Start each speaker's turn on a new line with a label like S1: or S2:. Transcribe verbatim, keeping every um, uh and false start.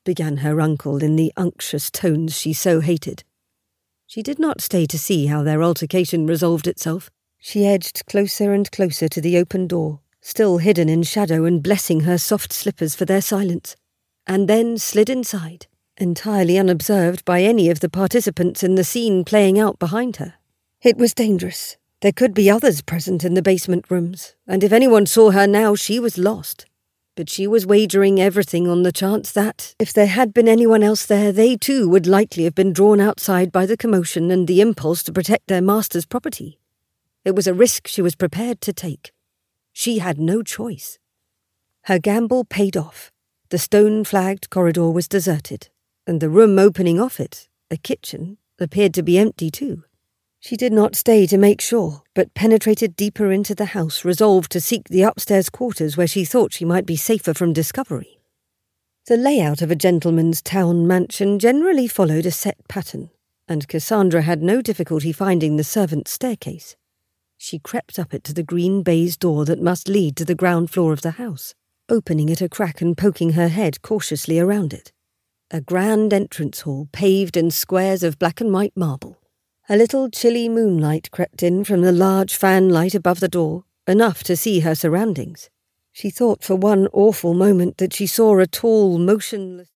S1: began her uncle in the unctuous tones she so hated. She did not stay to see how their altercation resolved itself. She edged closer and closer to the open door, still hidden in shadow and blessing her soft slippers for their silence, and then slid inside, entirely unobserved by any of the participants in the scene playing out behind her. It was dangerous. There could be others present in the basement rooms, and if anyone saw her now, she was lost. But she was wagering everything on the chance that, if there had been anyone else there, they too would likely have been drawn outside by the commotion and the impulse to protect their master's property. It was a risk she was prepared to take. She had no choice. Her gamble paid off. The stone-flagged corridor was deserted, and the room opening off it, a kitchen, appeared to be empty too. She did not stay to make sure, but penetrated deeper into the house, resolved to seek the upstairs quarters where she thought she might be safer from discovery. The layout of a gentleman's town mansion generally followed a set pattern, and Cassandra had no difficulty finding the servants' staircase. She crept up it to the green baize door that must lead to the ground floor of the house, opening it a crack and poking her head cautiously around it. A grand entrance hall paved in squares of black and white marble. A little chilly moonlight crept in from the large fan light above the door, enough to see her surroundings. She thought for one awful moment that she saw a tall, motionless